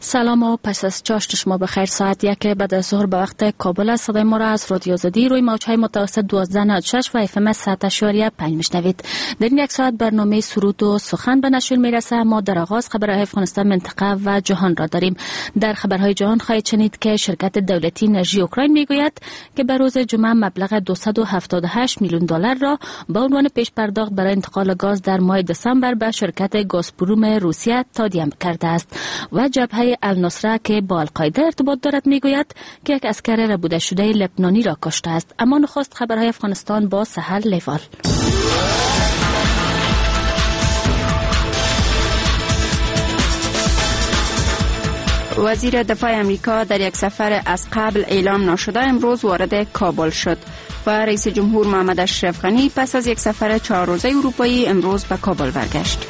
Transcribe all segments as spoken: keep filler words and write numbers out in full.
سلام و پس از چاشت شما بخیر. ساعت یک بعد از ظهر به وقت کابل است. صدای ما را از رادیو آزادی روی موج‌های متوسط دوازده نود و شش و اف ام صد و پنج میشنوید. در این یک ساعت برنامه سرود و سخن به نشر میرسه. ما در آغاز خبرهای افغانستان، منطقه و جهان را داریم. در خبرهای جهان خواهید شنید که شرکت دولتی انرژی اوکراین میگوید که به روز جمعه مبلغ دویست و هفتاد و هشت میلیون دلار را به عنوان پیش پرداخت برای انتقال گاز در ماه دسامبر به شرکت گازپروم روسیه تادیه کرده است. و جبهه النصره که با القاعده ارتباط دارد میگوید که یک اسکر ربوده شده لبنانی را کشته است. اما نخست خبرهای افغانستان با سحر لیوال. وزیر دفاع امریکا در یک سفر از قبل اعلام نشده امروز وارد کابل شد و رئیس جمهور محمد اشرف غنی پس از یک سفر چهار روزه اروپایی امروز به کابل برگشت.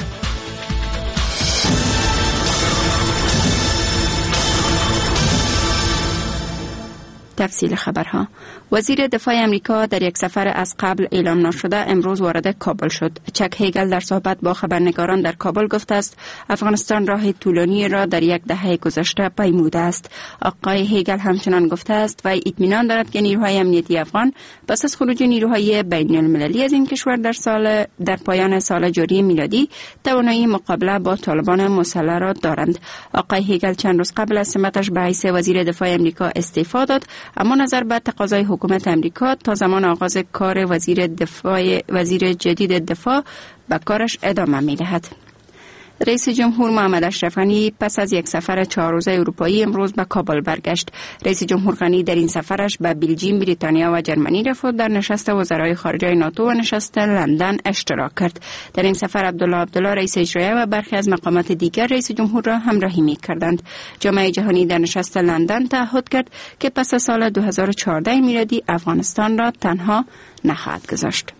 تفصیل خبرها. وزیر دفاع امریکا در یک سفر از قبل اعلام نشده امروز وارد کابل شد. چک هیگل در صحبت با خبرنگاران در کابل گفته است افغانستان راه طولانی را در یک دهه گذشته پیموده است. آقای هیگل همچنان گفته است و اطمینان دارد که نیروهای امنیتی افغان پس از خروج نیروهای بین المللی از این کشور در سال در پایان سال جاری میلادی توانایی مقابله با طالبان مسلح را دارند. آقای هیگل چند روز قبل از سمتش به حیث وزیر دفاع امریکا استعفا داد، اما نظر به تقاضای حکومت امریکا تا زمان آغاز کار وزیر دفاع وزیر جدید دفاع به کارش ادامه می‌دهد. رئیس جمهور محمد اشرف غنی پس از یک سفر چهار روزه اروپایی امروز به کابل برگشت. رئیس جمهور غنی در این سفرش به بلژیم، بریتانیا و جرمنی رفت و در نشست وزرای خارجه ناتو و نشست لندن اشتراک کرد. در این سفر عبدالله عبدالله رئیس اجرایی و برخی از مقامات دیگر رئیس جمهور را همراهی می‌کردند. جامعه جهانی در نشست لندن تعهد کرد که پس از سال دو هزار و چهارده میلادی افغانستان را تنها نخواهد گذاشت.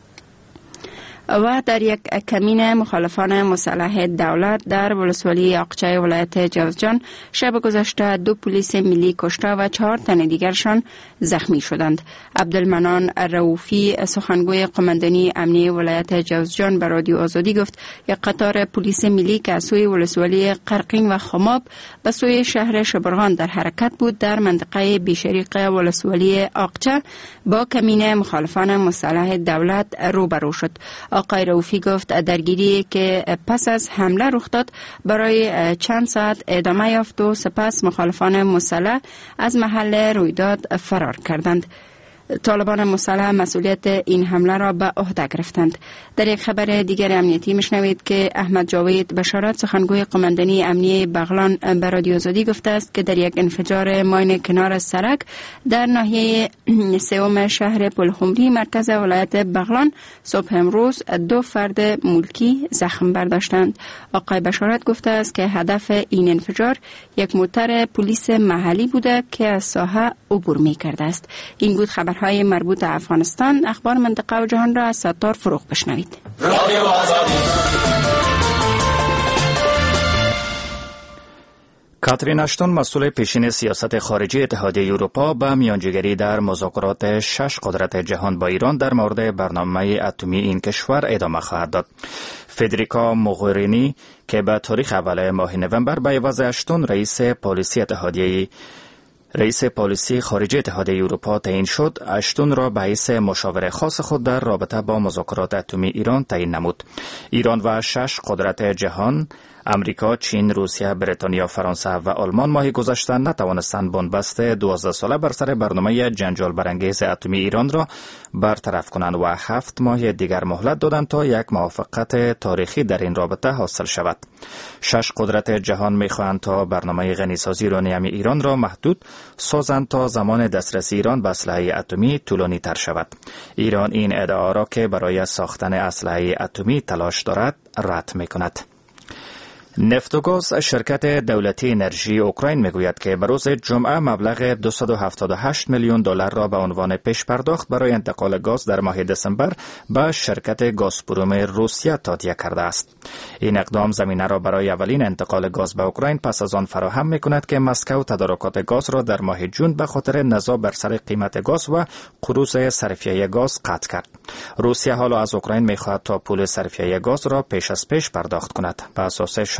و در یک کمین مخالفان مسلح دولت در ولسوالی اقچه ولایت جوزجان شب گذشته دو پلیس ملی کشته و چهار تن دیگرشان زخمی شدند. عبدالمنان رؤوفی سخنگوی قماندانی امنیه ولایت جوزجان به رادیو آزادی گفت یک قطار پلیس ملی که از سوی ولسوالی قرقین و خماب به سوی شهر شبرغان در حرکت بود در منطقه بیشریق ولسوالی اقچه با کمین مخالفان مسلح دولت روبرو شد. آقای رؤوفی گفت درگیری که پس از حمله رخ داد برای چند ساعت ادامه یافت و سپس مخالفان مسلح از محل رویداد فرار کردند. طالبان مسلح مسئولیت این حمله را به عهده گرفتند. در یک خبر دیگر امنیتی میشنوید که احمد جاوید بشارت سخنگوی قماندانی امنیه بغلان به رادیو آزادی گفته است که در یک انفجار ماین کنار سرک در ناحیه سوم شهر پلخمری مرکز ولایت بغلان صبح امروز دو فرد ملکی زخم برداشتند. آقای بشارت گفته است که هدف این انفجار یک موتر پلیس محلی بوده که از ساحه عبور می‌کرده است. این بود خبر های مربوط به افغانستان. اخبار منطقه و جهان را از ستار فروغ بشنوید. کاترین اشتون مسئول پیشین سیاست خارجی اتحادیه اروپا به میانجیگری در مذاکرات شش قدرت جهان با ایران در مورد برنامه اتمی این کشور ادامه خواهد داد. فدریکا موغرینی که به تاریخ اول ماه نوامبر به عوض اشتون رئیس پالیسی اتحادیه رئیس پالیسی خارجی اتحادیه اروپا تعیین شد، اشتون را به حیث مشاور خاص خود در رابطه با مذاکرات اتمی ایران تعیین نمود. ایران و شش قدرت جهان امریکا، چین، روسیه، بریتانیا، فرانسه و آلمان ماه گذشته نتوانستند بنبست دوازده ساله بر سر برنامه جنجال برانگیز اتمی ایران را برطرف کنند و هفت ماه دیگر مهلت دادند تا یک موافقت تاریخی در این رابطه حاصل شود. شش قدرت جهان می‌خواهند تا برنامه غنیسازی یورانیم ایران را محدود سازند تا زمان دسترسی ایران به اسلحه اتمی طولانی تر شود. ایران این ادعا را که برای ساختن اسلحه اتمی تلاش دارد رد می‌کند. نفت و گاز شرکت دولتی انرژی اوکراین میگوید که به روز جمعه مبلغ دویست و هفتاد و هشت میلیون دلار را به عنوان پیش پرداخت برای انتقال گاز در ماه دسامبر به شرکت گازپروم روسیه تادیه کرده است. این اقدام زمینه را برای اولین انتقال گاز به اوکراین پس از آن فراهم میکند که مسکو تدارکات گاز را در ماه جون به خاطر نزاع بر سر قیمت گاز و قروض صرفیه گاز قطع کرد. روسیه حالا از اوکراین میخواهد تا پول صرفیه گاز را پیش از پیش پرداخت کند. به اساس شرایط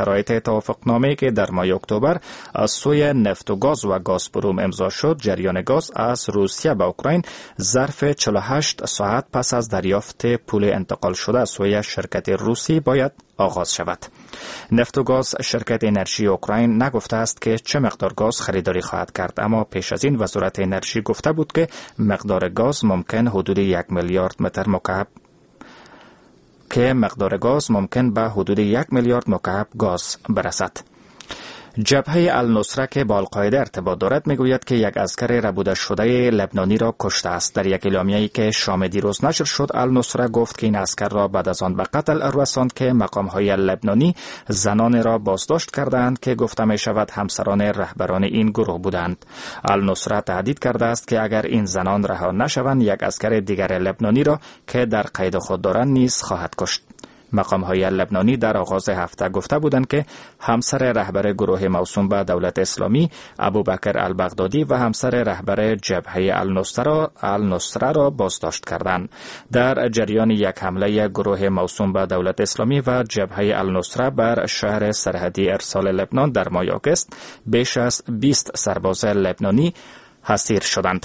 شرایط توافقنامه‌ای که در ماه اکتبر از سوی نفت و گاز و گازپروم امضا شد، جریان گاز از روسیه به اوکراین ظرف چهل و هشت ساعت پس از دریافت پول انتقال شده از سوی شرکت روسی باید آغاز شود. نفت و گاز شرکت انرژی اوکراین نگفته است که چه مقدار گاز خریداری خواهد کرد، اما پیش از این وزارت انرژی گفته بود که مقدار گاز ممکن حدود یک میلیارد متر مکعب که مقدار گاز ممکن به حدود یک میلیارد مکعب گاز برسد. جبهه النصره که با القاعده ارتباط دارد میگوید که یک عسکر ربوده شده لبنانی را کشته است. در یک اعلامیه‌ای که شام دیروز نشر شد، النصره گفت که این عسکر را بعد از آن به قتل رساند که مقام‌های لبنانی زنان را بازداشت کردند که گفته می شود همسران رهبران این گروه بودند. النصره تهدید کرده است که اگر این زنان رها نشوند، یک عسکر دیگر لبنانی را که در قید خود دارند نیز خواهد کشت. مقام‌های لبنانی در آغاز هفته گفته بودند که همسر رهبر گروه موسوم به دولت اسلامی ابوبکر البغدادی و همسر رهبر جبهه النصره النصره را بازداشت کردند. در جریان یک حمله گروه موسوم به دولت اسلامی و جبهه النصره بر شهر سرحدی ارسال لبنان در ماه آگوست، بیش از بیست سرباز لبنانی اسیر شدند.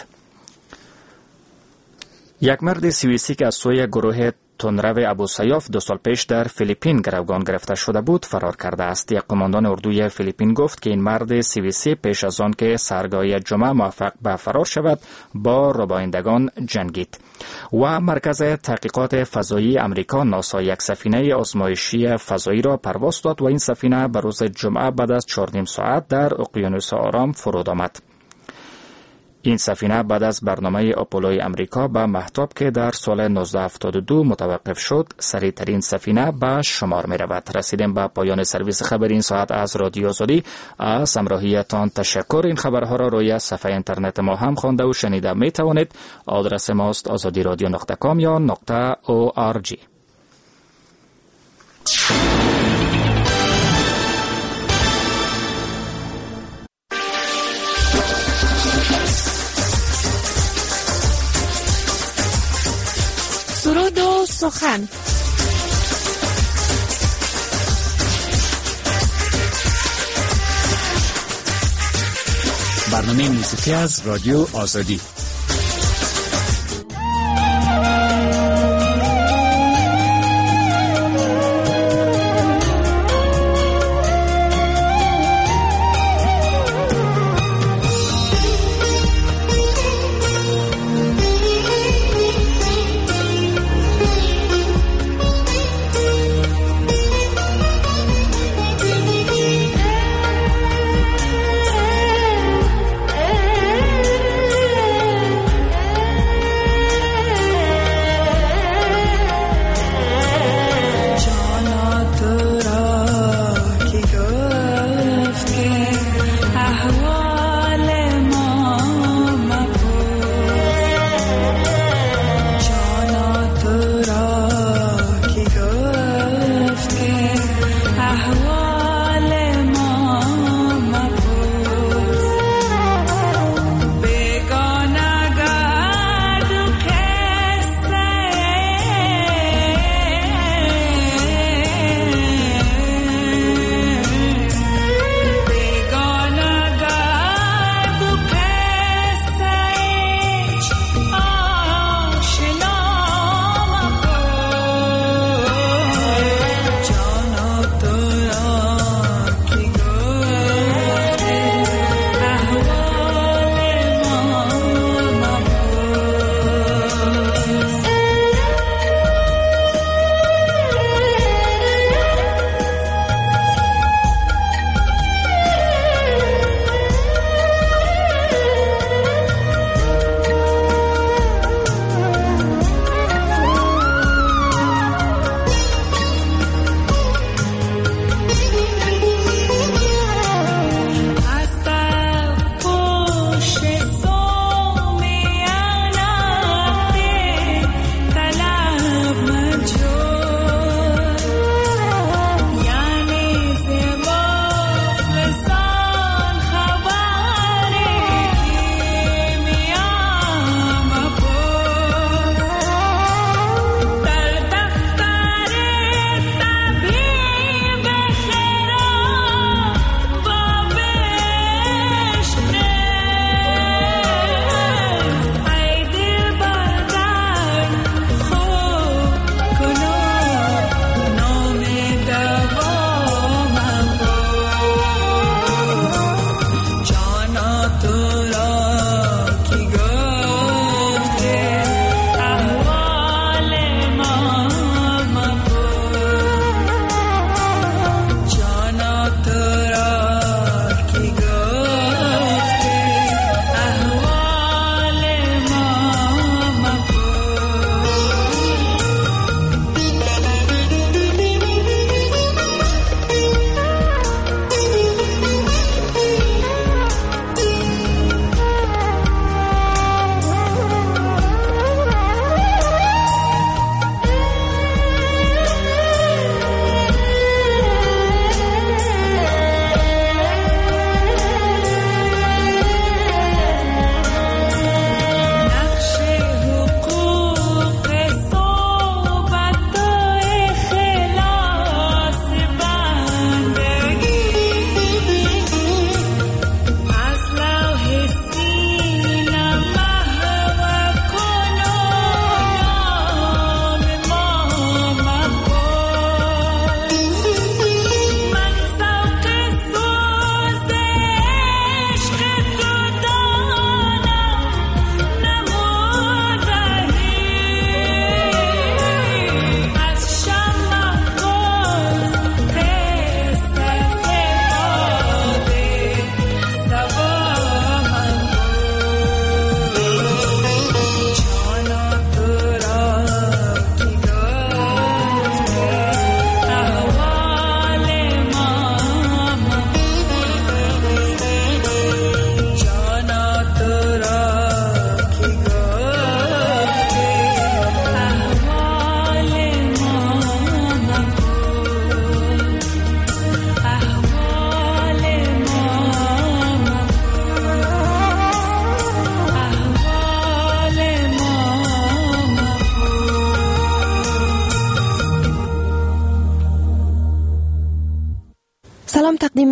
یک مرد سوئیسی که از سوی گروه تندرو ابوسیاف دو سال پیش در فیلیپین گروگان گرفته شده بود فرار کرده است. یک قماندان اردوی فیلیپین گفت که این مرد سوئیسی پیش از آن که سحرگاهی جمعه موفق به فرار شود با ربایندگان جنگید. و مرکز تحقیقات فضایی امریکا ناسا یک سفینه آزمایشی فضایی را پرواز داد و این سفینه به روز جمعه بعد از چهار و نیم ساعت در اقیانوس آرام فرود آمد. این سفینه بعد از برنامه آپولوی امریکا به مهتاب که در سال نوزده هفتاد و دو متوقف شد، سریعترین سفینه به شمار می رود. رسیدیم به پایان سرویس خبر این ساعت از رادیو آزادی. از همراهیتان تشکر. این خبرها را روی صفحه اینترنت ما هم خوانده و شنیده می توانید. آدرس ماست آزادی رادیو نقطه کام یا نقطه او آر جی. سرود و سخن. برنامه موسیقی از رادیو آزادی.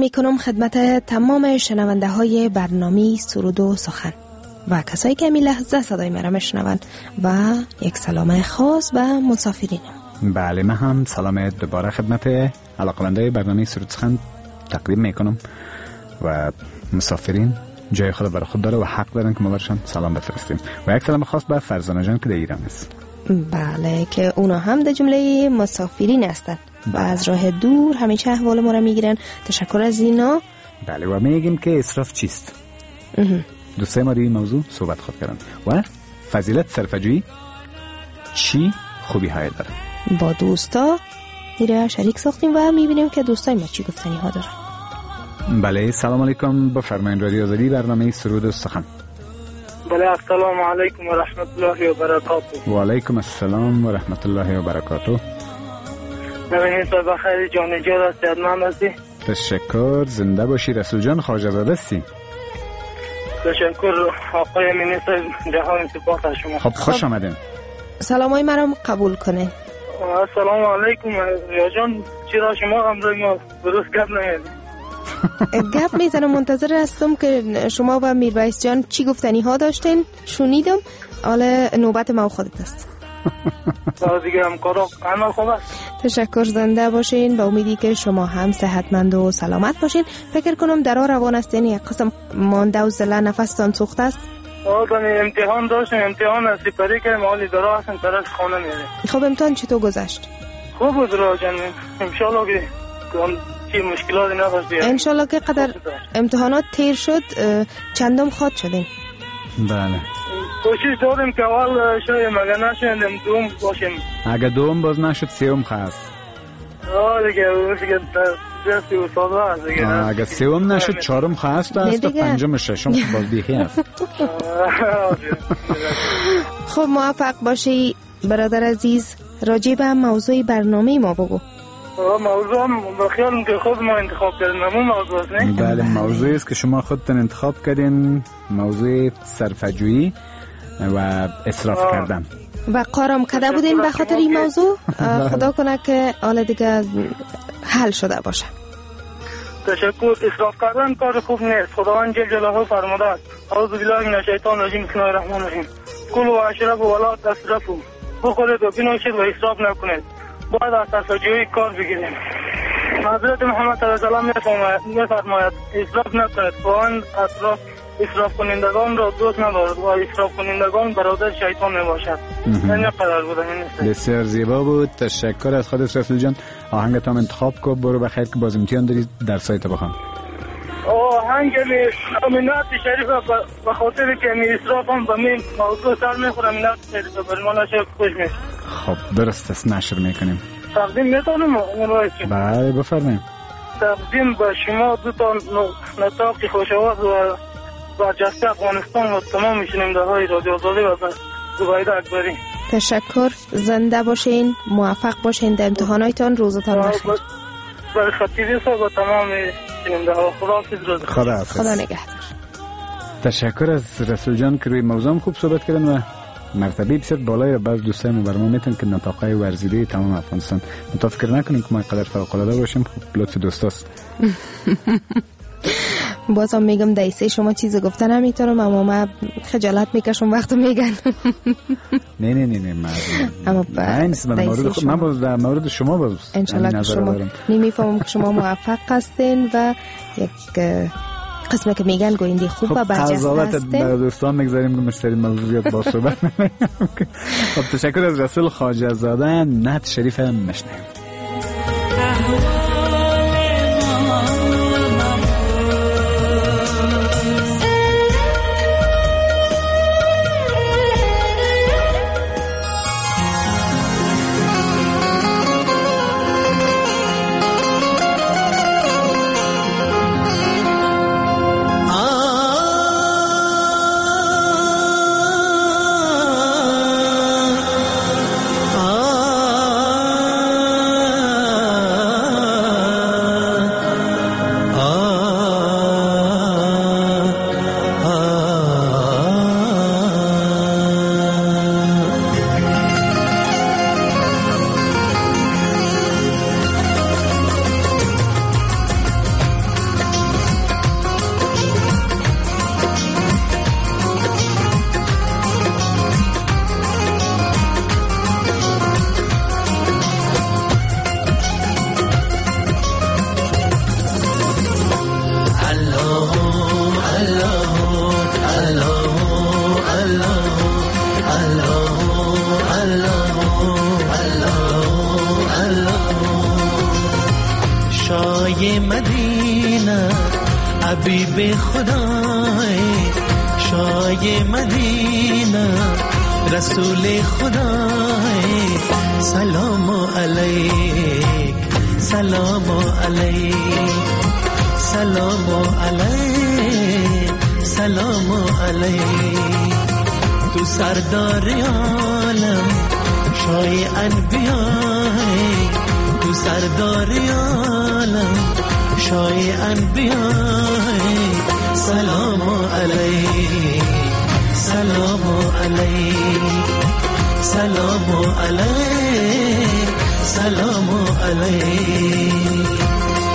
می کنم خدمت تمام شنونده های برنامه سرود و سخن و کسایی که می لحظه صدای مرا میشنوند و یک سلام خاص به مسافرینم. بله، من هم سلام دوباره خدمت علاقمندای برنامه سرود سخن تقدیم می کنم و مسافرین جای خود برای خود داره و حق دارن که ما برشان سلام بفرستیم و یک سلام خاص به فرزانه جان که در ایران است. بله، که اونا هم در جمله مسافرین هستند و از راه دور همیشه احوال ما را میگیرن. تشکر از اینا. بله، و میگیم که اسراف چیست؟ دوستای ما در این موضوع صحبت خود کردن و فضیلت صرفه‌جویی چی خوبی های داره. با دوستا میره شریک ساختیم و میبینیم که دوستای ما چی گفتنی ها دارن. بله، سلام علیکم، بفرمایید رادیو آزادی برنامه سرود و سخن. بله، السلام علیکم و رحمت الله و برکاته. و علیکم السلام و رحمت الله و برکاته. ببینید تو بخیر جان جان است، من هستی؟ تشکر، زنده باشی. رسول جان خواجه زاده هستی؟ تشکر آقای مینیستر جهان، سپاس از شما. خب خوش آمدین. سلامای مرا قبول کنه. السلام علیکم یا جان، چرا شما امروز ما درست گپ نمی‌زنید؟ گپ میزنم، منتظر هستم که شما و میربایس جان چی گفتنی ها داشتین. شنیدم، حالا نوبت ما خودت است. دیگه همکارا همه خوب است. تشکر، زنده باشین. با امیدی که شما هم صحتمند و سلامت باشین. فکر کنم درا روان هستین، یک قسم مانده و زله نفستان سوخته است. آدم امتحان داشتم، امتحان از سپری که مالی درا هستم طرف خانه میره. خب امتحان چطور گذشت؟ خوب بود را جان، انشالله که چی مشکلاتی نداشت. انشالله که قدر امتحانات تیر شد چندم خواد شدین؟ بله، کوشش داریم که اول شاید مگه نشوندیم دوم باشیم. اگه دوم باز نشد سوم خواست. آه دیگه دیگه دستی استاد هست دیگه. اگه سوم نشد چهارم خواست است و پنجم ششم باز بیخی است. خب موفق باشی برادر عزیز. راجع به موضوع برنامه ما بگو. موضوع با خیالم که خود ما انتخاب کردیم. همون موضوع است نه؟ بله، موضوعی است که شما خودتون انتخاب کردین، موضوع صرفه‌جویی و اسراف آه. کردن و قارم کده بودین به خاطر این موضوع. خدا کنه که حالا دیگه حل شده باشه. تشکر. اسراف کردن کار خوب نیست. خداوند جل جلاله فرموده است: اعوذ بالله من الشیطان الرجیم، بسم الله الرحمن الرحیم. کلوا و اشربوا ولا تسرفوا. بخورید و بنوشید و اسراف نکنید. باید از صرفه‌جویی کار بگیریم. حضرت محمد صلی الله علیه و سلم می‌فرماید اسراف نکنید. خداوند اسراف اسراف کنندگان را دوست ندارد و اسراف کنندگان برادر شیطان میباشد. این قدر بود. بسیار زیبا بود. تشکر از خودت رسول جان. آهنگت هم انتخاب کن. برو بخیر که باز امتحان داری در سایت بخوام. آهنگ امینات شریف به خاطر که می اسراف هم به می موضوع سر میخوره. امینات شریف برمانه شد خوش میشه. خب درست است، نشر میکنیم. تقدیم میتونم اون بله بفرمایید. تقدیم به شما دو تا نطاق خوشاوت و برجسته افغانستان و تمام شنونده های رادیو آزادی و زبید اکبری. تشکر، زنده باشین، موفق باشین در امتحاناتتان. روزتان بخیر. برای خطیبی صاحب و تمام شنونده ها خداحافظ. روز خدا خدا نگهدار. تشکر از رسول جان که روی موضوع خوب صحبت کردن و مرتبه بسیار بالای بعض دوستای ما برنامه میتون که نطاقای ورزیده تمام افغانستان. متفکر نکنین که ما قدر فوق العاده باشیم. خب لطف دوستاست. بازم میگم دایسه شما چیز گفتن نمیتونم، اما من خجالت میکشم وقتی میگن. نه نه نه نه من اما مورد من باز در مورد شما باز انشالله که شما نمیفهمم که شما موفق هستین و یک قسمه که میگن گوینده خوب و برجسته هستین. برای دوستان میگذاریم که مشتری موضوعیت با صحبت. خب تشکر از رسول خواجه زاده. نعت شریف هم مشنیم. ah حبیب خدای شای مدینه رسول خدای سلام علیک سلام علیک سلام علیک سلام علیک تو سردار عالم شای انبیای تو سردار عالم شای انبیای سلام علیک سلام علیک سلام علیک سلام علیک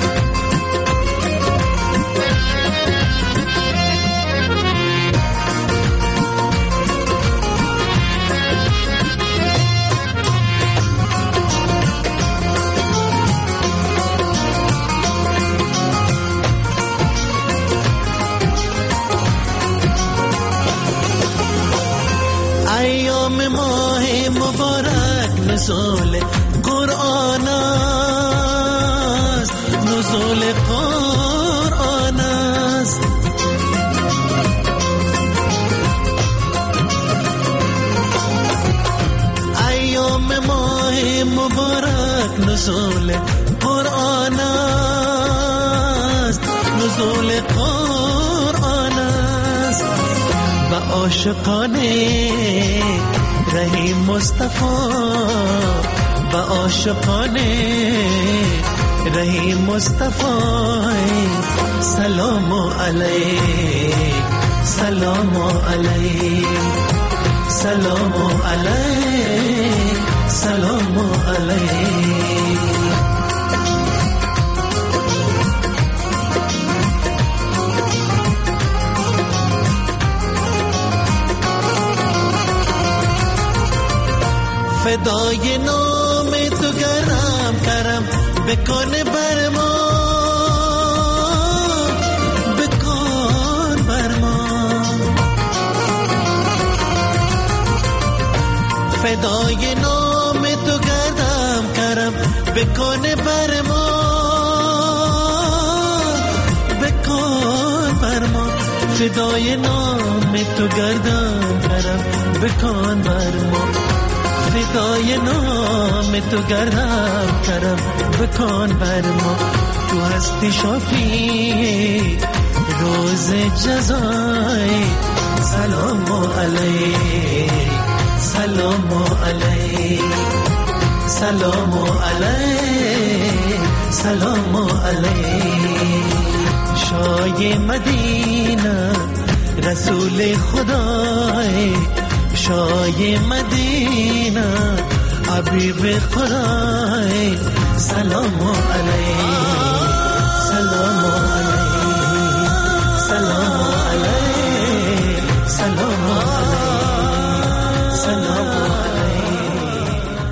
ایام ماه مبارک نزول قرآن است نزول قرآن است ایام ماه مبارک نزول قرآن است نزول قرآن است و عاشقانه رهی مصطفی و عاشقانه رهی مصطفی سلام علیک سلام علیک سلام علیک سلام علیک فدای نام تو گرم کرم بکن بر ما بکن بر ما فدای نام تو گردم کرم بکن بر ما بکن بر ما فدای نام تو گردم کرم بکن بر ما فدای نام تو گردم کرم بکن بر ما تو هستی شافی روز جزای سلام علیک سلام علیک سلام علیک سلام علیک شای مدینه رسول خدای شای مدینه حبیب خدای سلام علیک سلام علیک سلام علیک سلام علیک سلام علیک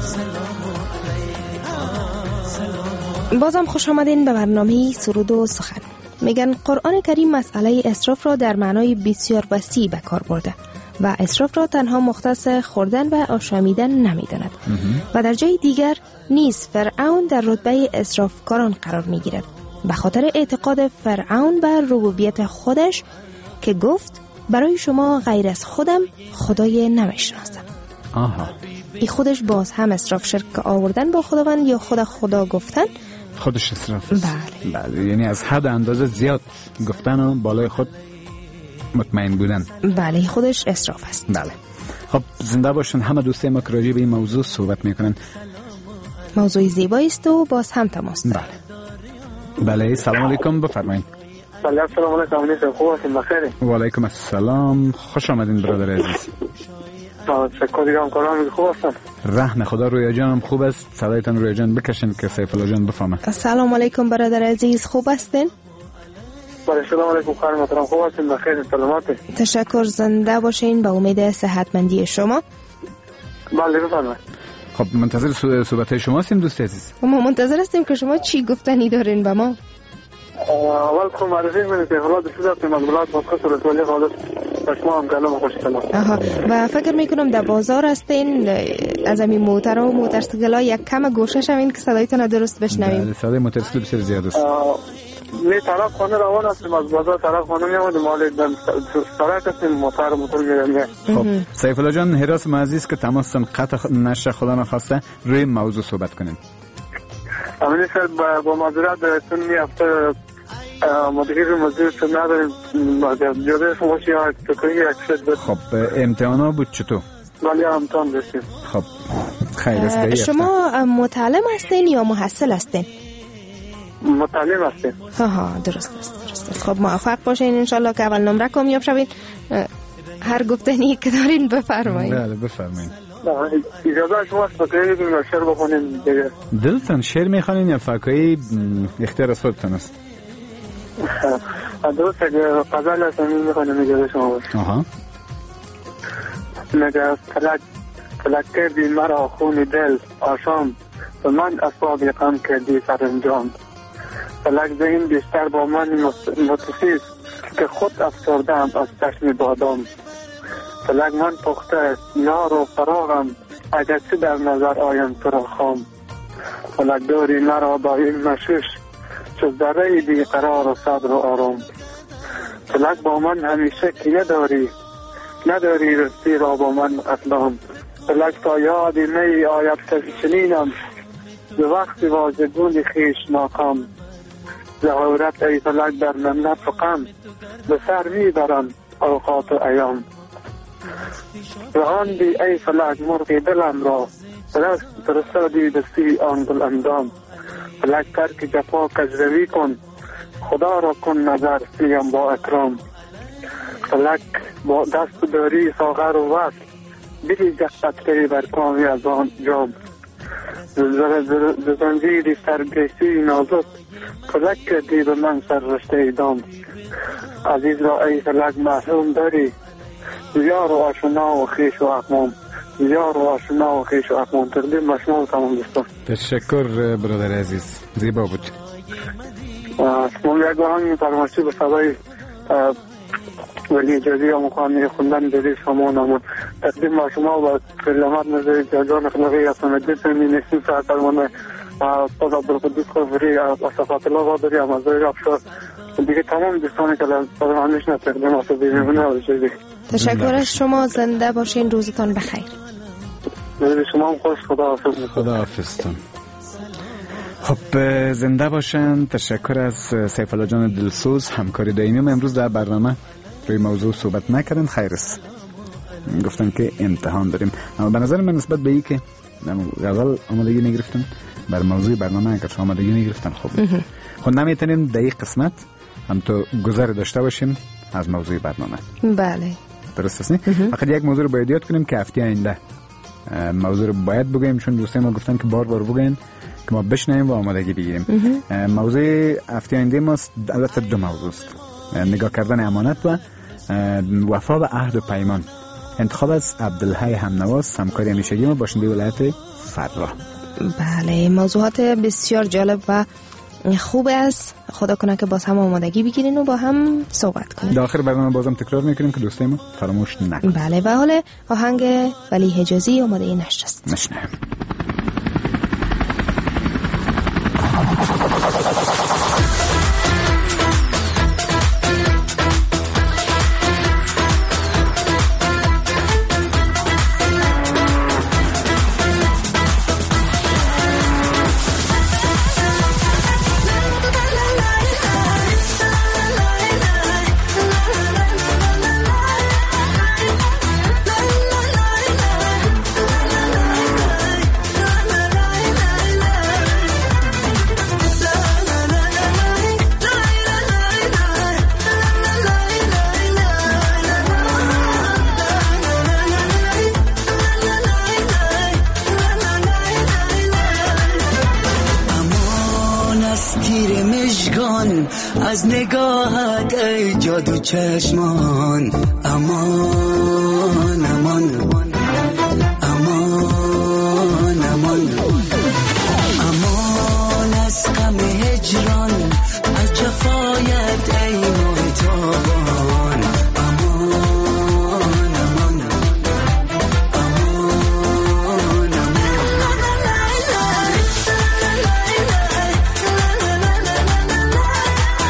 سلام. بازم خوش آمدین به برنامه سرود و سخن. میگن قرآن کریم مسئله اسراف را در معنای بسیار وسیع به کار برده و اسراف را تنها مختص خوردن و آشامیدن نمی‌داند و در جای دیگر نیز فرعون در رتبه اسرافکاران قرار می‌گیرد به خاطر اعتقاد فرعون بر ربوبیت خودش که گفت برای شما غیر از خودم خدای نمی‌شناسم. آها. این خودش باز هم اسراف شرک آوردن با خداوند یا خدا خدا گفتن خودش اسراف. بله. بله یعنی از حد اندازه زیاد گفتن و بالای خود مطمئن بودن. بله خودش اسراف است. بله. خب زنده باشن همه دوستای ما که راجع به این موضوع صحبت میکنن. موضوع زیبایی است و باز هم تماس. بله. بله سلام علیکم بفرمایید. بله سلام علیکم نیست خوب هستین بخیر؟ و علیکم السلام خوش آمدین برادر عزیز. تشکر دیگه کارام خوب هستن. رحم خدا رویا جانم خوب است. صدایتان رویا جان بکشین که سیف الله جان بفهمه. سلام علیکم برادر عزیز خوب هستین؟ بله سلام علیکم خانم محترم خوب هستین بخیر سلامت. تشکر زنده باشین به امید صحتمندی شما. بله بفرمایید. خب منتظر صحبت شما هستیم دوست عزیز. ما منتظر هستیم که شما چی گفتنی دارین به ما. اول خب معرفی کنید که حالا دسته داریم مقبولات ماسکس و رسولی حالت شما هم کلام خوش سلام. آها و فکر میکنم در بازار هستین از همین موتر و موترسیکل ها یک کم گوشه شوین که صدایتون درست بشنویم. بله صدای موترسیکل بسیار زیاد است. می طرف خانه روان هستیم، از بازار طرف خانه می آمدیم، مال دم سرک هستیم، موتر موتور میرم. خب سیف الله جان، حراس معزیز که تماستان قطع نشه خدا نخواسته روی موضوع صحبت کنیم. امینی سر با معذرت تون می هفته مدیر مدیر چون نداریم جاده فماشی ها تکنی اکسید بود. خب امتحان ها بود چطور؟ ولی امتحان داشتیم. خب خیر است. شما متعلم هستین یا محصل هستین؟ متعلم هستیم. ها ها درست است درست است. خب موفق باشین انشالله که اول نمره کامیاب شوید. هر گفتنی که دارین بفرمایید. بله بفرمایید. اجازه شما فکری بگیم شعر بخونیم دیگه. دلتان شعر میخوانین یا فکری اختیار از خودتان است؟ درست اگه غزل هست همین میخوانیم اجازه شما باشه. آها. نگه فلک فلک کردی مرا خون دل آشام و من اسباب غم کردی سرانجام. فلک ذهن بیشتر با من متفیز که خود افسردم از چشم بادام. فلک من پخته یار و فراغم اگرچه در نظر آیم تو را خام. فلک داری مرا با این مشوش چو ذره بی قرار و صبر و آرام. فلک با من همیشه کینه داری نداری رسی را با من اقلام. فلک تا یاد می آید که چنینم ز وقت واژگون خویش ناکام. زهورت ای فلک در منت و غم به سر می برم اوقات و ایام. رهاندی ای فلک مرغ دلم را فرستادی دستی آن گل اندام. فلک ترک جفا کجروی کن خدا را کن نظر سیم با اکرام. فلک با دست داری ساغر و وصل بری جفتری بر کامی از آن جام. زنجیری سرگیسی نازد فلک کردی به من سر رشته ایدام. عزیز را ای فلک محروم داری یار و آشنا و خیش و اقمام. یار و آشنا و خیش و اقمام. تقدیم مشما و تمام دوستان. تشکر برادر عزیز، زیبا بود. شما یک بار همین فرمایشی به صدای ولی اجازی و مخوانی خوندن دلی شما نامون تقدیم ما شما و کلمات نظر جاجان اخلاقی اصلا دیت می نسیم ساعت درمانه استاد عبدالقدوس خوفری اصفات الله واداری امازای افشار دیگه تمام دوستانی که فرمانش نه تقدیم اصلا بیمونه و جزی. تشکر از شما، زنده باشین، روزتان بخیر. شما هم خوش، خدا حافظ. خدا حافظتون. خب زنده باشن. تشکر از سیف الله جان دلسوز، همکاری دائمی. ما امروز در برنامه روی موضوع صحبت نکردن، خیر است. گفتن که امتحان داریم، اما به نظر من نسبت به این که غزل آمادگی نگرفتن بر موضوع برنامه، اگر شما آمادگی نگرفتن خب خب نمیتونیم در این قسمت هم تو گذر داشته باشیم از موضوع برنامه. بله درست است. فقط یک موضوع رو باید یاد کنیم که هفته آینده موضوع رو باید بگیم، چون دوستان ما گفتن که بار بار بگین که ما بشنویم و آمادگی بگیریم. موضوع هفته آینده ما البته دو موضوع است: نگاه کردن امانت و وفا به عهد و پیمان. انتخاب از عبدالحی همنواز، همکاری همیشگی ما، باشنده ولایت فرا. بله، موضوعات بسیار جالب و خوب است. خدا کنه که باز هم آمادگی بگیرین و با هم صحبت کنیم. در آخر برنامه بازم تکرار میکنیم که دوستای ما فراموش نکنید. بله، و حالا آهنگ ولی حجازی آماده نشست. نشنویم. از نگاهت ای جادو چشمان، امان امان امان امان امان از غم هجران، از جفایت ای محتابان، امان امان امان امان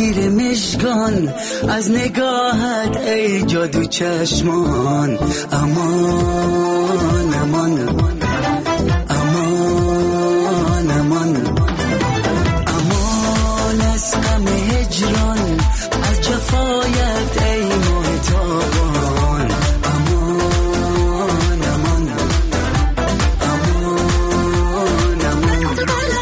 زیر مشگان از نگاهت ای جادو چشمان. امان امان امان امان امان از غم هجران از جفایت ای محتابان. امان امان امان امان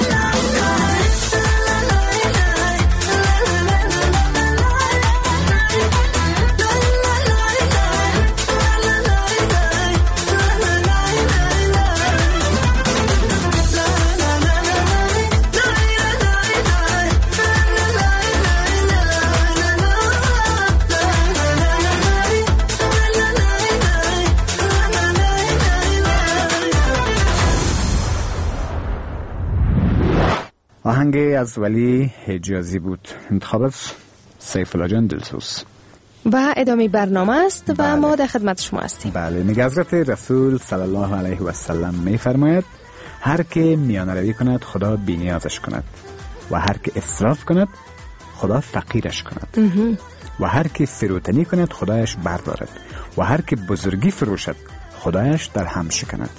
آهنگ از ولی حجازی بود. انتخاب از سیف الله جان دلسوز و ادامه برنامه است و بله. ما در خدمت شما هستیم. بله، میگه حضرت رسول صلی الله علیه و سلم میفرماید هر که میانه روی کند خدا بی‌نیازش کند و هر که اسراف کند خدا فقیرش کند و هر که فروتنی کند خدایش بردارد و هر که بزرگی فروشد خدایش در هم شکند.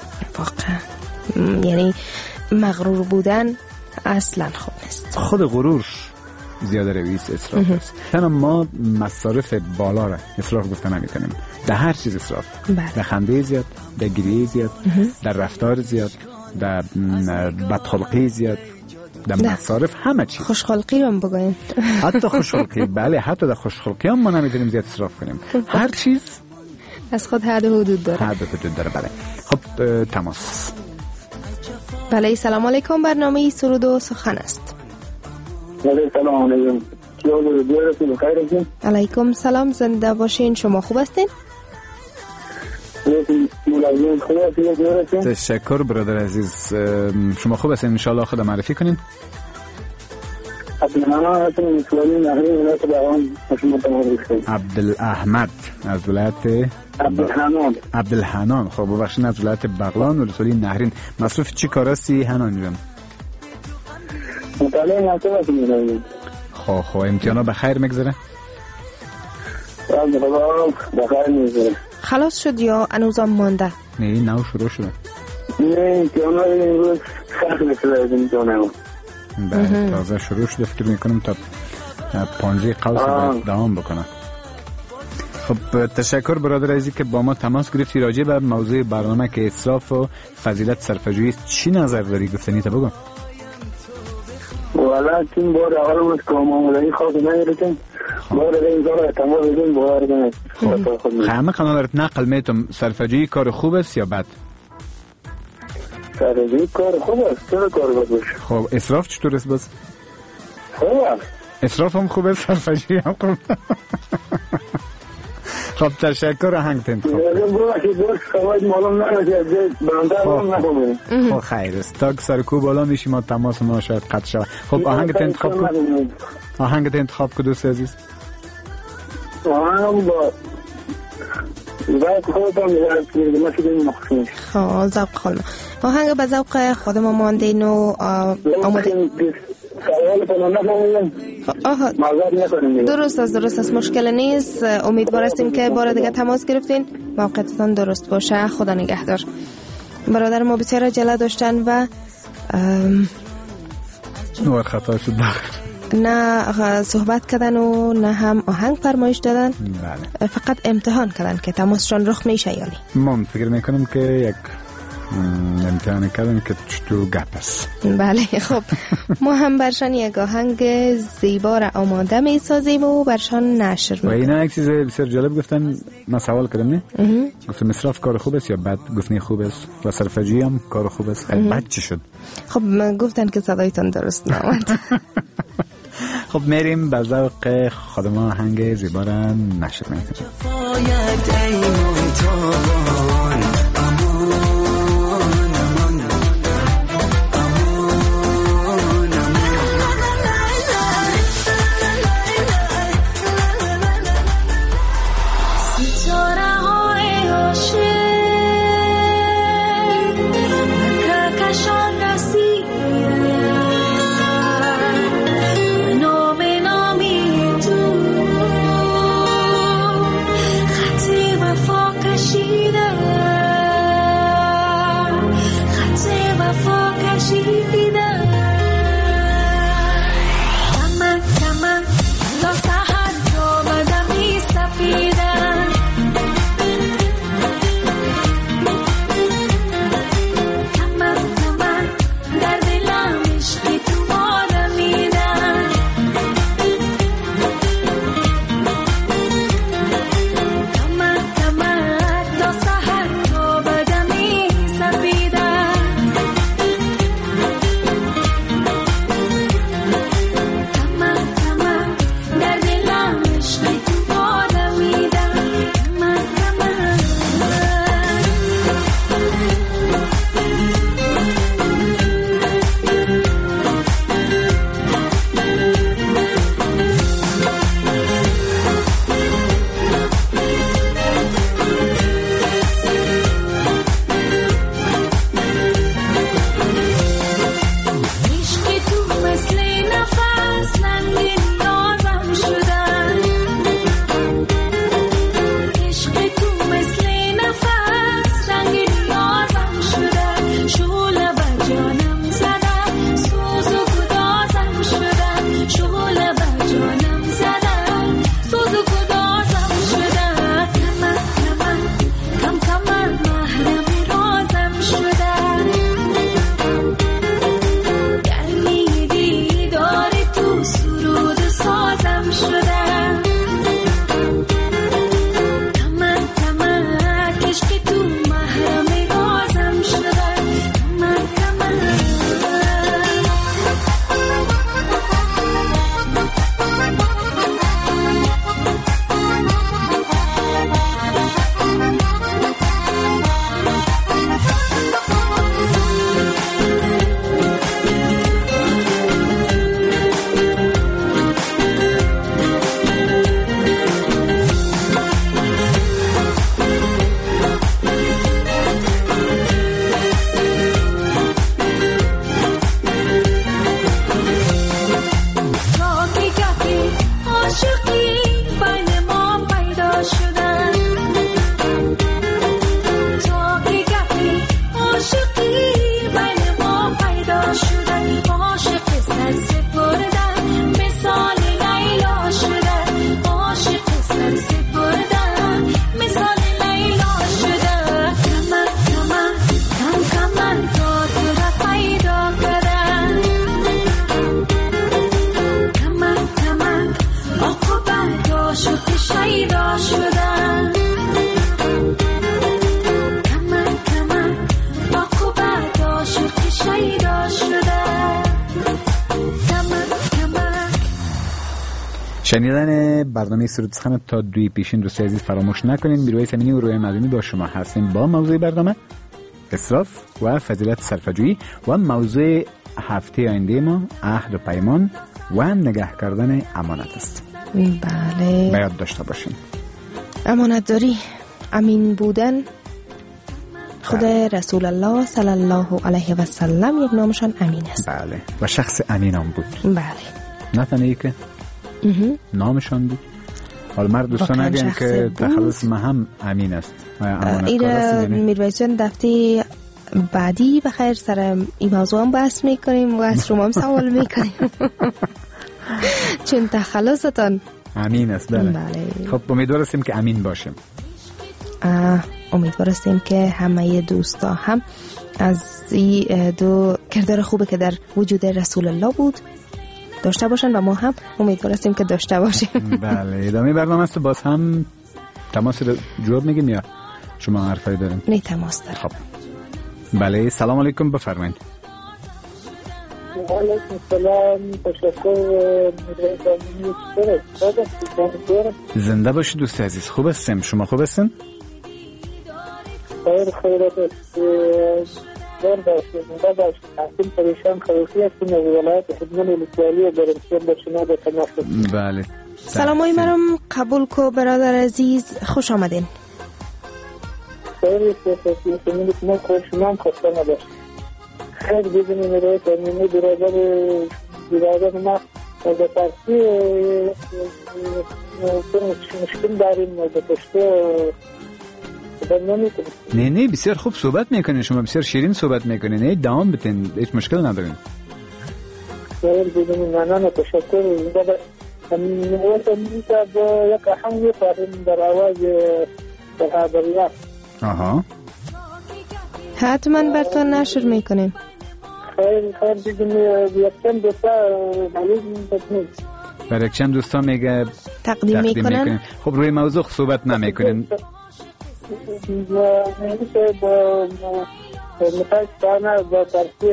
واقعا یعنی مغرور بودن اصلا خوب نیست. خود غرور زیاده رویس اسراف است. تنها ما مصارف بالا را اسراف گفته نمی کنیم. در هر چیز اسراف. بله. در خنده زیاد، در گریه زیاد، در رفتار زیاد، در بدخلقی زیاد، در مصارف همه چیز. خوشخلقی رو هم بگویم. حتی خوشخلقی، بله، حتی در خوشخلقی هم ما نمیدونیم زیاد اسراف کنیم. هر چیز از خود حد و حدود داره. حد و حدود داره. بله. خب تماس. بله، سلام علیکم. برنامه سرود و سخن است. بله سلام علیکم. علیکم سلام، زنده باشین. شما خوب هستین؟ تشکر برادر عزیز. شما خوب هستین؟ انشاءالله خدا معرفی کنین. عبدالاحمد از ولایت عبدالحنان. عبدالحنان. خب ببخشید، از ولایت بغلان و رسولی نهرین. مصروف چی کار هستی حنان جان؟ مطالعه نکته می‌کنم. خب خب امتحانا بخیر میگذره؟ بخیر میگذره. خلاص شد یا هنوزم مانده؟ نه نه شروع شده. نه امتحانا امروز سخت نشده امتحانا. بله تازه شروع شده. فکر میکنم تا پانزده قوس دوام بکنه. خب تشکر برادر عزیزی که با ما تماس گرفتی. راجع به موضوع برنامه که اسراف و فضیلت صرفه‌جویی چی نظر داری؟ گفتنی تا بگم. والا تیم بار اول بود که معمولی خود نگرفتیم. بار این زار تمام بدیم بار کنه. همه کانالات نقل میتونم. صرفه‌جویی کار خوب است یا بد؟ صرفه‌جویی کار خوب است. چرا کار بد باشه؟ خب اسراف چطور است بس؟ خوب است. اسراف هم خوبه، صرفه‌جویی هم خوبه. خب تشکر. آهنگ انتخاب خب خیر است. تا سرکو بالا میشیم و تماس ما شاید قطع شود. خب آهنگ انتخاب کن. آهنگ انتخاب کن دوست عزیز. آهنگ با ذوق خودم میاد. خب ذوق خودم. آهنگ به ذوق خودم ماندین و آماده. آها درست است، درست است، مشکل نیست. امیدوار هستیم که بار دیگه تماس گرفتین. موقعتان درست باشه. خدا نگهدار. برادر ما بسیار عجله داشتن و نور خطا شد. نه صحبت کردن و نه هم آهنگ فرمایش دادن. بله. فقط امتحان کردن که تماسشان رخ میشه یا نه. من فکر میکنم که یک امتحان کردن که چطور گپ است. بله. خب ما هم برشان یک آهنگ زیبا را آماده می سازیم و برشان نشر میکنیم. و اینا یک چیز بسیار جالب گفتن. من سوال کردم نه گفتم اسراف کار خوب است یا بد؟ گفتنی خوب است. و صرفه‌جویی هم کار خوب است. بد چی شد؟ خب گفتن که صدایتان درست نامد. خب میریم به ذوق خودم آهنگ زیبا را نشر میکنیم. نام نامی شدن، عاشق سر سپردن، مثال لیلا شدن، عاشق سر سپردن، مثال لیلا شدن. کمن کمن کم کمن تا تو را پیدا کردن، کمن کمن عاقبت داشت که شیدا شدن، کمن کمن عاقبت داشت که شیدا شدن، کمن کمن. شنیدن برنامه سرود سخن تا دوی پیشین دوستی عزیز فراموش نکنین. میرویس امینی و روی معدنی با شما هستیم با موضوع برنامه اسراف و فضیلت صرفه‌جویی و موضوع هفته آینده ما عهد و پیمان و نگه کردن امانت است. بله، باید داشته باشین. امانت داری، امین بودن. خود رسول الله صلی الله علیه و سلم یک نامشان امین است. بله، و شخص امین هم بود. بله، نه تنهی که نامشان بود. حالا مرد دوستان اگه که تخلص ما هم امین است و امانت کار است. میرویسیان دفتی بعدی بخیر سر این موضوع هم بحث میکنیم و از شما هم سوال میکنیم چون تخلصتان امین است. بله, بله. خب امیدوار هستیم که امین باشیم. امیدوار هستیم که همه دوستا هم از این دو کردار خوبه که در وجود رسول الله بود داشته باشن و ما هم امیدوار هستیم که داشته باشیم. بله، ادامه برنامه است. باز هم تماس جواب میگیم یا شما حرفایی دارین؟ نه، تماس دارم. خب بله، سلام علیکم، بفرمایید. علیکم السلام، تشکر. زنده باشید دوست عزیز. خوب هستم، شما خوب هستین؟ خیر خیرت دار باشید، زنده باشید. حسین پریشان خروفی هستیم از ولایت حدمن الاسلالی برمشیان با شما به تماس. بله، سلام های مرم قبول کو برادر عزیز، خوش آمدین. خیلی سیاسی سمینی که ما خوش شما هم خسته نباشید. خیلی بدونیم روی ترمینی برادر برادر ما از پرسی مشکل داریم از پشته نه نه بسیار خوب صحبت میکنین شما، بسیار شیرین صحبت میکنین. نه دوام بتین، هیچ مشکل ندارین. خیلی بدونیم معنی تشکر. نویت امینی که با یک احمی فاریم در آواز برادریات. آها، حتما برتون نشر میکنیم. خیلی خیلی بدونیم یک چند دوستا دلیل بکنیم برای یک چند دوستا میگه تقدیم میکنن. خب روی موضوع صحبت نمیکنین. نمیشه با مثال دانه با ترسی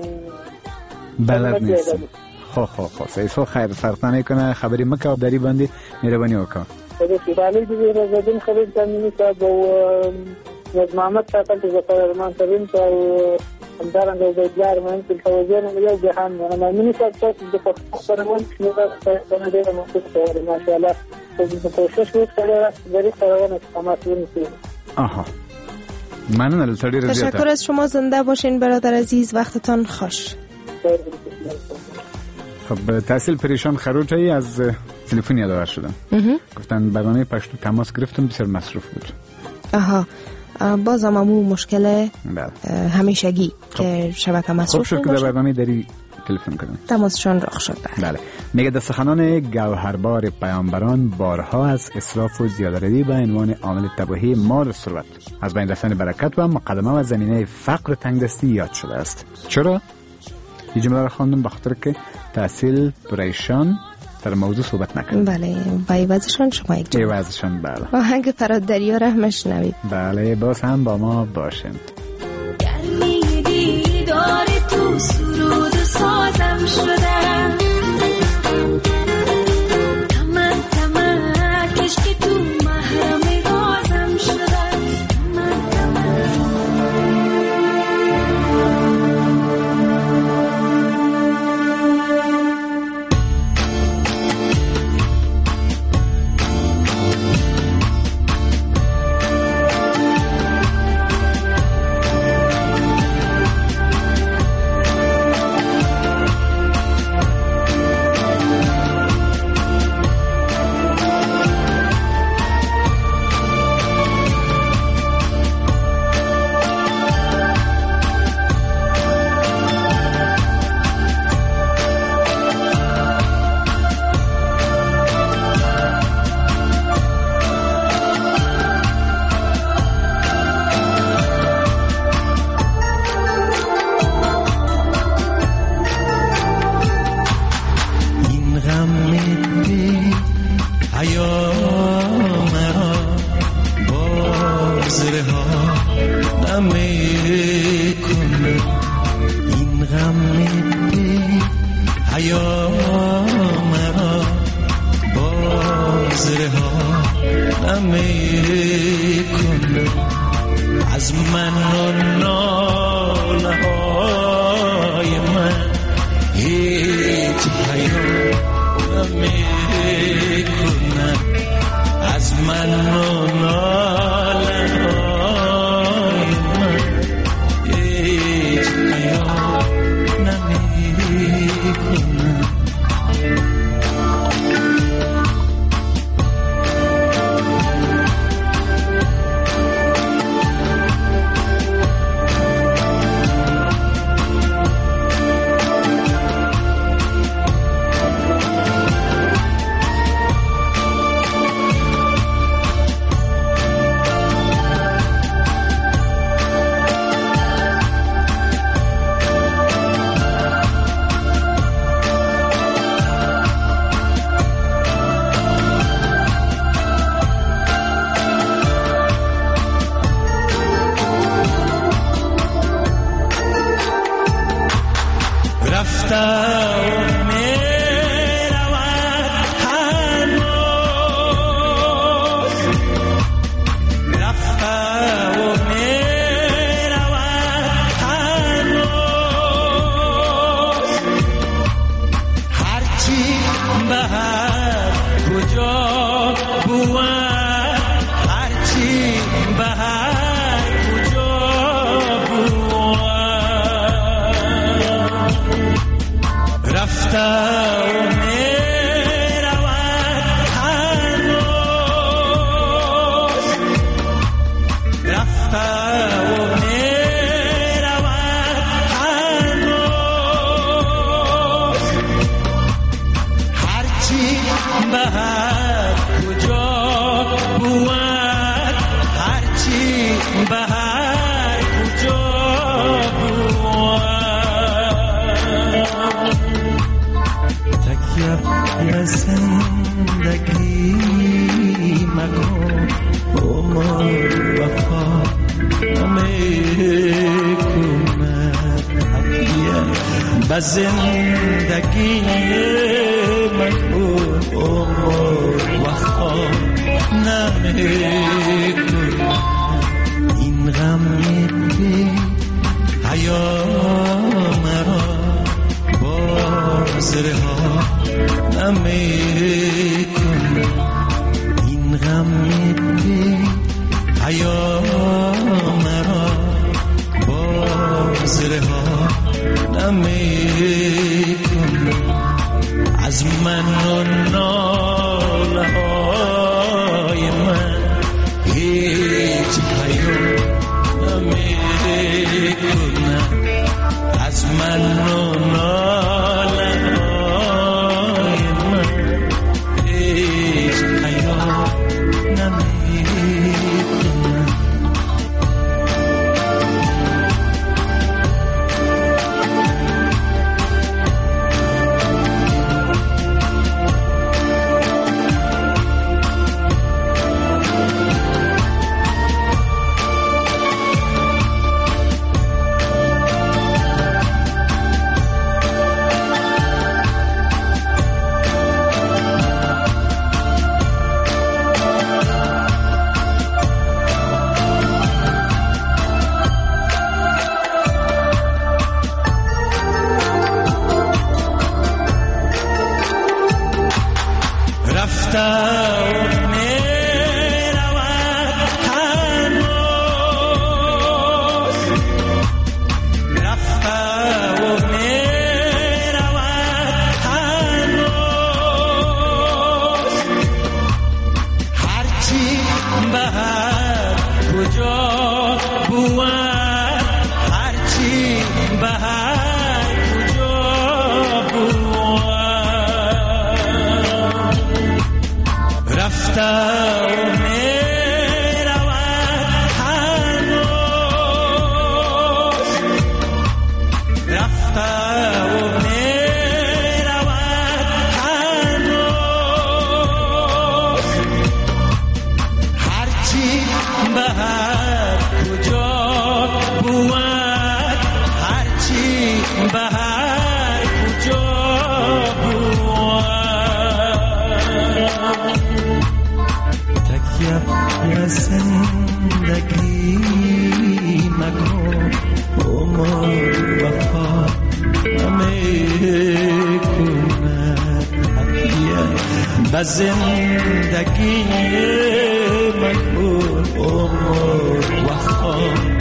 بلد نیست. خب خب خب سیسو خیر فرق نمیکنه. خبری مکه داری بندی مهربانی وکا. خیلی دیگه رزدین خبر کنیم که با محمد شاکر که زفر ارمان ترین تا همدارن در بیار من که توجه نمیده جهان من منی که تو دفعه فرمان شنیده کنه دیگه مفید شده ماشاءالله. تو کوشش میکنه بری فرمان استقامت میکنه. آها، ممنون التری رضایت. تشکر از شما. زنده باشین برادر عزیز، وقتتان خوش. خب تحصیل پریشان خروجی از تلفن یادآور شدن. گفتن برنامه پشتو تماس گرفتم بسیار مصروف بود. آها، باز هم همون مشکل همیشگی که شبکه مصروف خب شد که در برنامه داری تلفن کردن تماسشان رخ شد. بله، میگه در سخنان گوهربار پیامبران بارها از اسراف و زیاده‌روی به عنوان عامل تباهی مال و ثروت، از بین رفتن برکت و مقدمه و زمینه فقر تنگدستی یاد شده است. چرا؟ این جمله را خواندم به خاطر که تحصیل پریشان در موضوع صحبت نکنم. بله، با ایوازشان شما یک جمله. ایوازشان بله. آهنگ فرادریا را مشنوید. بله، باز هم با ما باشند. گرمی دیدار تو سرود سازم شدم، تمام تمام کشکی تو محرم رازم شدم، تمام تمام. هیچ پیام نمیکنم از من و ناله های من، هیچ پیام نمیکنم. زندگی من عمر وفا نمیکنم. این غم بی حیا مرا باز رها نمیکنم. این غم بی حیا مرا باز رها نمیکنم. از من و ناله های من هیچ پیام نمیکنم. از من و ناله های من هیچ پیام نمیکنم. زندگی مکن عمر وفا نمی به زندگی مکن عمر وفا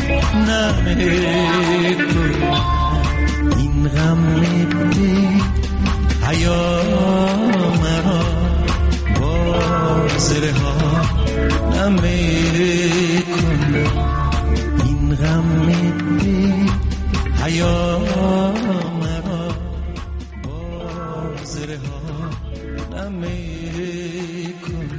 نمیکن این غم میدی حیا مرا باز رها نمیکن این غم میدی حیا مرا باز رها نمیکن.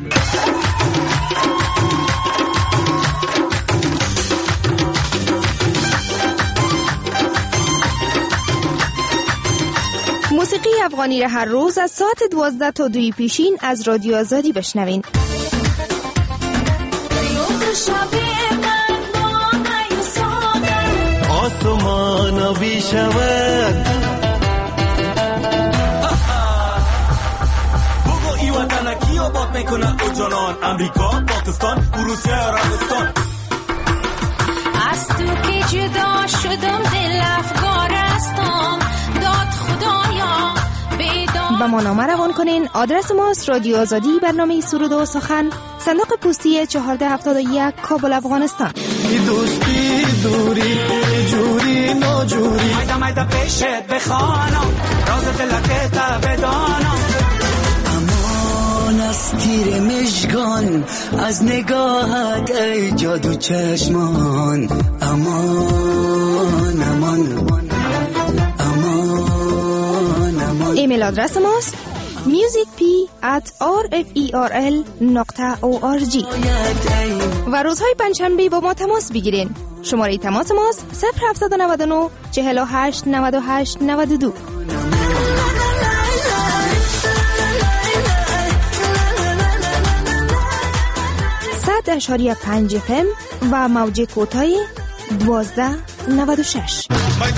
موسیقی افغانی را هر روز از ساعت دوازده تا دوی پیشین از رادیو آزادی بشنوین. آسمان آبی شود بگو ای وطن کی آباد میکنه او جانان امریکا پاکستان روسیه عربستان از تو که جدا شدم دل افگارستم داد خدایا به ما نامه روان کنین. آدرس ماست رادیو آزادی برنامه سرود و سخن، صندوق پستی چهارده هفتاد و یک، کابل، افغانستان. دوستی دوری جوری ناجوری مایده مایده پیشت بخوانم راز دلکت بدانم امان از تیر مژگان از نگاهت ای جادو چشمان امان امان ایمیل آدرس ماست musicp at rferl نقطه org و روزهای پنجشنبه با ما تماس بگیرین. شماره تماس ماست صفر هفتصد و نود و نه چهل و هشت نود و هشت نود و دو. صد اشاری پنج فم و موج کوتاه دوازده نود و شش.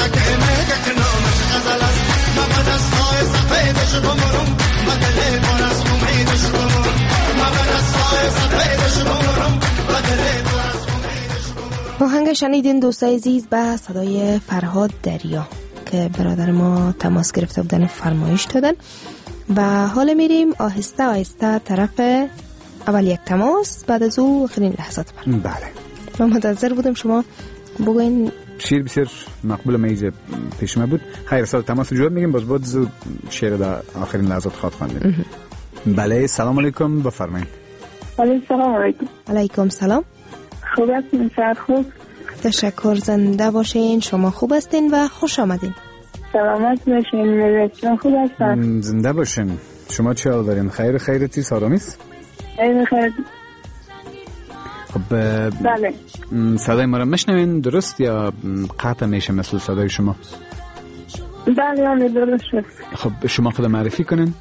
آهنگ شنیدین دوستای عزیز به صدای فرهاد دریا که برادر ما تماس گرفته بودن فرمایش دادن و حالا میریم آهسته آهسته طرف اول یک تماس، بعد از او آخرین لحظات بر. بله ما منتظر بودم شما بگوین. شیر بسیار مقبول میز پیش ما بود. خیر سال تماس جواب میگیم باز بود زود شیر در آخرین لحظات خواد خواندیم. بله سلام علیکم بفرمایید. علیکم سلام علیکم. علیکم سلام. خوب هستین؟ سر خوب؟ تشکر، زنده باشین. شما خوب هستین و خوش آمدین. سلامت باشین. ملتون خوب هستن؟ زنده باشین. شما چه حال دارین؟ خیر خیرتی سارامیست؟ خیر خیر. خب بله. صدای ما را میشنوین درست یا قطع میشه مثل صدای شما؟ بله بله درست شد. خب شما خود معرفی کنین.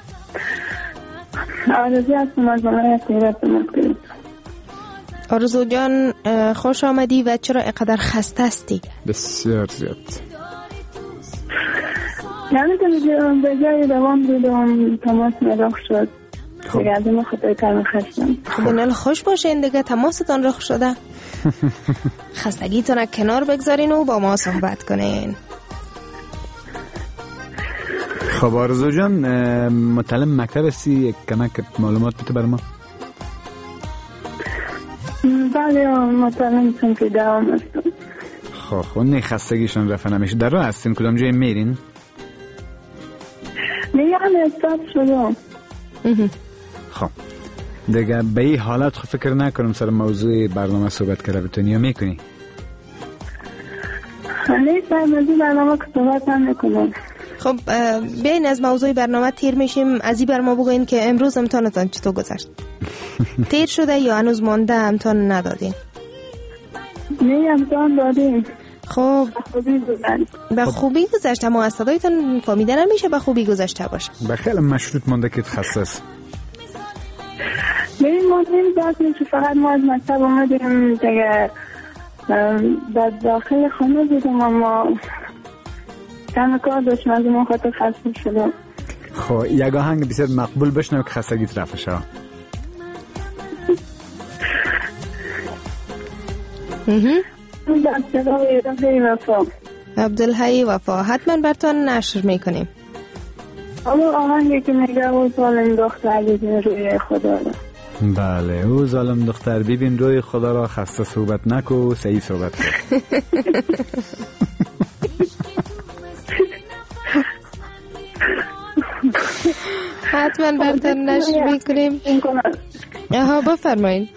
آرزو هستم از مملکت ایران مکتوب. آرزو جان خوش آمدی و چرا اینقدر خسته هستی؟ بسیار زیاد. یعنی که به جای دوام دیدم تماس ملاق شد. خب دیگه از این خطای کلمه خستم. خب نال خوش باشین دیگه، تماستان رخ شده. خستگیتون کنار بگذارین و با ما صحبت کنین. خب آرزو جان متعلم مکتب هستی؟ یک کمک معلومات بده بر ما. بله متعلم چون که دوام هستم. خب خب نه خستگیشون رفت نمیشه. در راه هستین کدام جای میرین؟ دیگه هم استاد شدم. خب دیگه به این حالت خود فکر نکنم سر موضوع برنامه صحبت کرده بتونی یا میکنی؟ نه سر موضوع برنامه که صحبت هم میکنم. خب بین از موضوع برنامه تیر میشیم. از این بر ما بگوین که امروز امتحانتان چطور گذشت؟ تیر شده یا هنوز مانده امتحان ندادین؟ نه امتحان دادیم. خب به خوبی گذشت. به خوبی گذشت، اما از صدایتان فهمیده نمیشه به خوبی گذشته باشه. به خیلی مشروط مانده که تخصص. ببین ما نمیدونیم که فقط ما از مکتب آمدیم دیگه در داخل خانه بودم اما کم کار داشتم از اون خاطر خسته شدم. خب یک آهنگ بسیار مقبول بشنو که خستگیت رفع شه. عبدالحی وفا حتما براتون نشر میکنیم. اما آهنگی که میگه او ظالم دختر ببین روی خدا را. بله، او ظالم دختر ببین روی خدا را، خسته صحبت نکو، صحیح صحبت کن. حتما براتون نشر میکنیم. آها بفرمایید.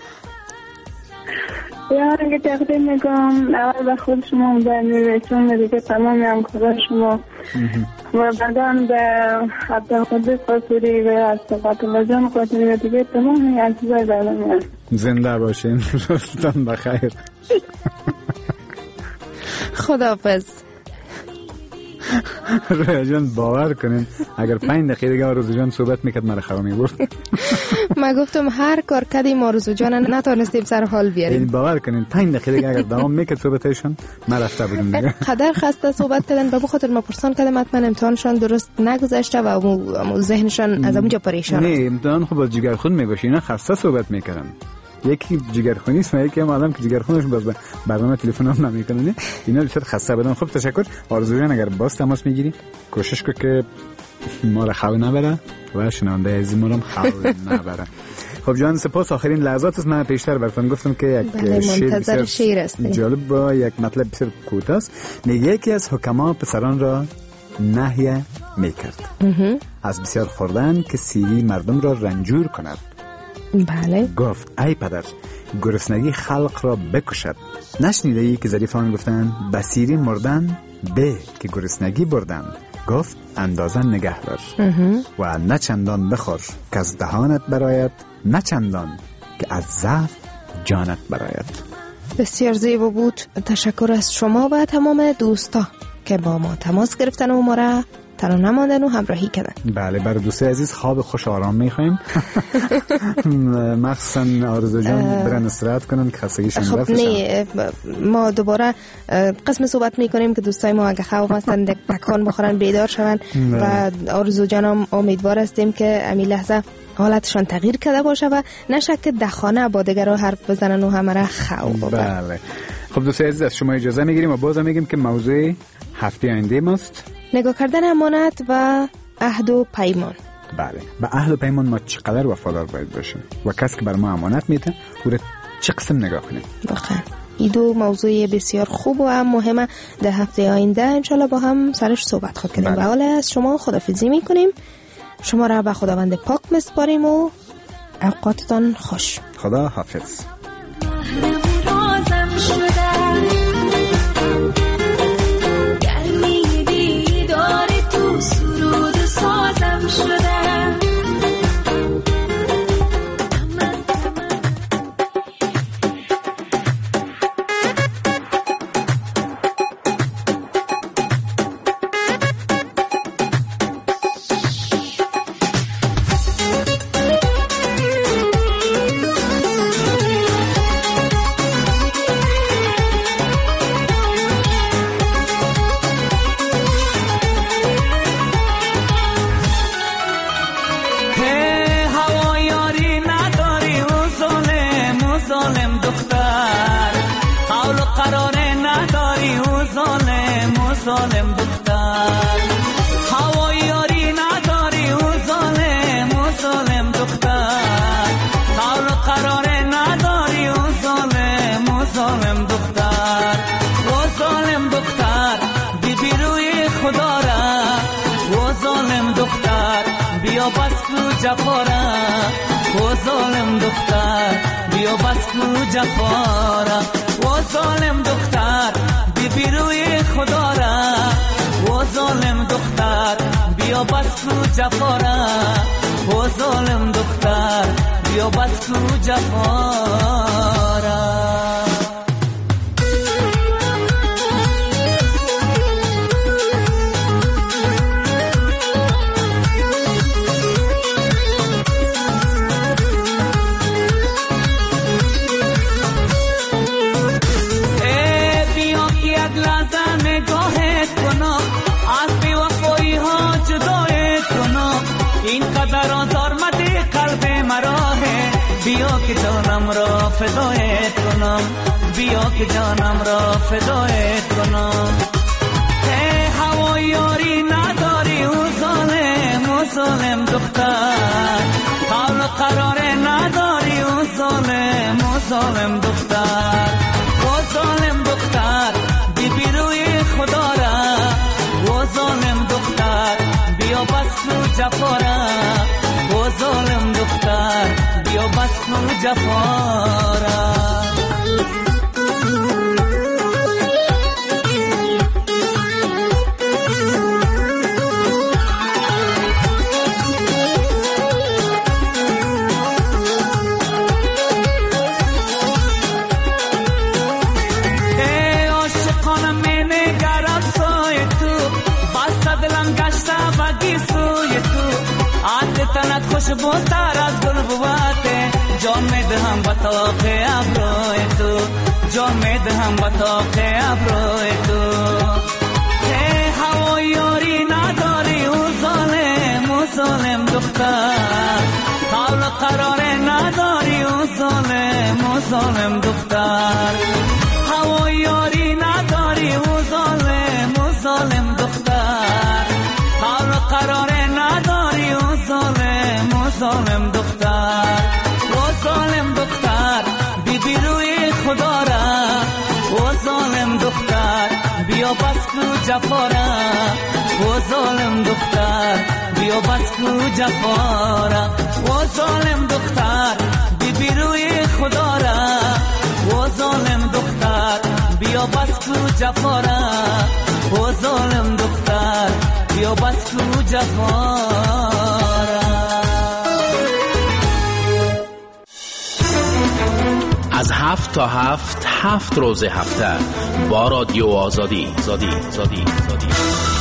یا اگه تقدیم میکنم اول به خود شما در میرسون دیگه تمام همکاران شما و بعدان به عبدالقدیر قاصری و از فاطمه جان قاصری و دیگه تمام عزیزای برنامه. زنده باشین، روزتان بخیر. خداحافظ. رویا جان باور کنین اگر پنج دقیقه دیگه آرزو جان صحبت میکرد مرا خرا میبرد. من گفتم هر کار کردیم آرزو جان نتونستیم سر حال بیاریم. این باور کنین پنج دقیقه دیگه اگر دوام میکرد صحبتشون من رفته بودم دیگه. قدر خسته صحبت کردن به بخاطر ما پرسان کردم حتما امتحانشان درست نگذشته و ذهنشان از اونجا پریشان. نه امتحان خب از جگر خون میباشه، اینا خسته صحبت میکردن. یکی جگرخونی است و یکی هم آدم که جگرخونش باز برنامه تلفن هم نمیکنه. اینا بسیار خسته بدن. خب تشکر آرزو جان، اگر باز تماس میگیری کوشش کن که ما را خو نبره و شنونده عزیز ما را خو نبره. خب جان سپاس. آخرین لحظات است. من پیشتر براتون گفتم که یک شعر بسیار شعر است جالب با یک مطلب بسیار کوتاه است. میگه یکی از حکما پسران را نهی میکرد از بسیار خوردن که سیری مردم را رنجور کند. بله. گفت ای پدر، گرسنگی خلق را بکشد. نشنیده ای که ظریفان گفتن بسیری مردن به که گرسنگی بردن. گفت اندازه نگه دار و نه چندان بخور که از دهانت برایت، نه چندان که از ضعف جانت برایت. بسیار زیبا بود. تشکر از شما و تمام دوستا که با ما تماس گرفتن و ما را تنها نماندن و همراهی کردن. بله، برای دوستای عزیز خواب خوش آرام میخوایم. مخصوصا آرزو جان برن استراحت کنن که خستگیشون خب رفتشن. نه ما دوباره قسم صحبت میکنیم که دوستای ما اگه خواب هستن دک پکان بخورن بیدار شون و آرزو جان هم امیدوار هستیم که امی لحظه حالتشان تغییر کرده باشه و نشه که دخانه با دیگران حرف بزنن و همه را خواب ببرن. بله. خب دوستای عزیز از شما اجازه میگیریم و بازم میگیم که موضوع هفته آینده ماست نگاه کردن امانت و عهد و پیمان. بله، به عهد و پیمان ما چقدر وفادار باید باشیم و کسی که بر ما امانت میده او را چه قسم نگاه کنیم. واقعا این دو موضوع بسیار خوب و هم مهمه. در هفته آینده انشالله با هم سرش صحبت خود کنیم. بله. و حالا از شما خداحافظی میکنیم. شما را به خداوند پاک میسپاریم و اوقاتتان خوش. خدا حافظ. ظالم دختر هوای یاری نداری او ظالم او ظالم دختر قول و قرار نداری او ظالم او ظالم دختر او ظالم دختر بی روی خدا را او ظالم دختر بیا بس کو جفا را او ظالم دختر بیا بس کو جفا را او ظالم دختر بی روی خدا را او ظالم دختر بیا بس کو جفا را او ظالم دختر بیا بس کو جفا را بیا که جانم را فدایت کنم بیا که جانم را فدایت کنم ای هوای یاری نداری او ظالم او ظالم دختر حال و قرار نداری او ظالم او ظالم دختر او ظالم دختر بی روی خدا را او ظالم دختر بیا بس نو جفا را او ظالم دختر بیا بس نو جفا را تنت خوشبوتر از گل بواته جان می دهم با طاق ابروی تو جان می دهم با طاق ابروی تو ای هوا یاری نداری او ظالم او ظالم دختر حال قرار نداری او ظالم او ظالم دختر هوا یاری نداری او ظالم او ظالم دختر حال قرار نداری او ظالم او ظالم دختر او ظالم دختر بی بی روی خدا را او ظالم دختر بیا بس کو جفا را او ظالم دختر بیا بس کو جفا را او ظالم دختر بی بی روی خدا را او ظالم دختر بیا بس کو جفا را او ظالم دختر بیا بس کو جفا را از هفت تا هفت هفت روز هفته با رادیو آزادی زادی زادی زادی